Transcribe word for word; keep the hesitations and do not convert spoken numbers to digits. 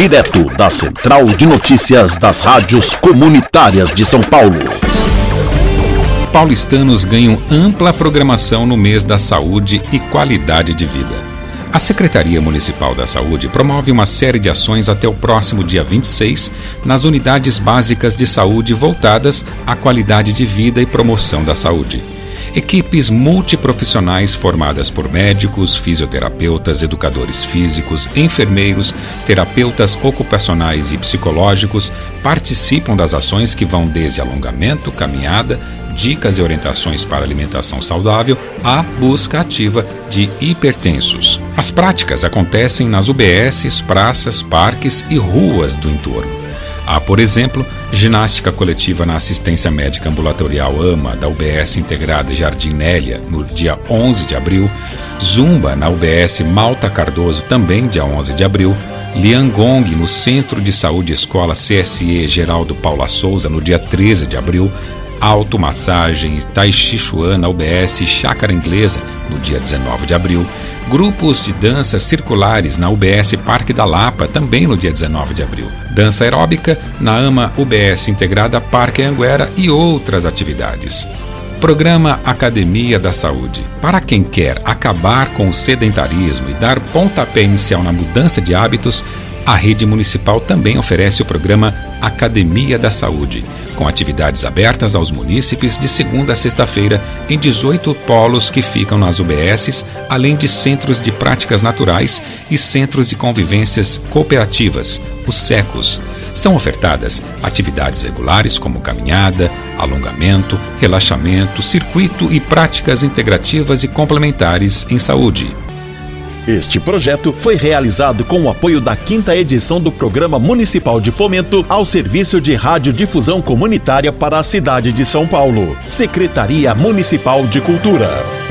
Direto da Central de Notícias das Rádios Comunitárias de São Paulo. Paulistanos ganham ampla programação no mês da saúde e qualidade de vida. A Secretaria Municipal da Saúde promove uma série de ações até o próximo dia vinte e seis nas unidades básicas de saúde voltadas à qualidade de vida e promoção da saúde. Equipes multiprofissionais formadas por médicos, fisioterapeutas, educadores físicos, enfermeiros, terapeutas ocupacionais e psicológicos participam das ações que vão desde alongamento, caminhada, dicas e orientações para alimentação saudável à busca ativa de hipertensos. As práticas acontecem nas U B S, praças, parques e ruas do entorno. Há, por exemplo, ginástica coletiva na assistência médica ambulatorial AMA da U B S integrada Jardim Nélia, no dia onze de abril, zumba na U B S Malta Cardoso, também dia onze de abril, Liangong no Centro de Saúde Escola C S E Geraldo Paula Souza, no dia treze de abril, automassagem e Tai Chi Chuan na U B S Chácara Inglesa, no dia dezenove de abril, grupos de dança circulares na U B S Parque da Lapa, também no dia dezenove de abril, dança aeróbica na AMA U B S Integrada Parque Anguera e outras atividades. Programa Academia da Saúde. Para quem quer acabar com o sedentarismo e dar pontapé inicial na mudança de hábitos, a rede municipal também oferece o programa Academia da Saúde, com atividades abertas aos munícipes de segunda a sexta-feira em dezoito polos que ficam nas U B S, além de centros de práticas naturais e centros de convivências cooperativas, os SECOS. São ofertadas atividades regulares como caminhada, alongamento, relaxamento, circuito e práticas integrativas e complementares em saúde. Este projeto foi realizado com o apoio da quinta edição do Programa Municipal de Fomento ao Serviço de Radiodifusão Comunitária para a cidade de São Paulo. Secretaria Municipal de Cultura.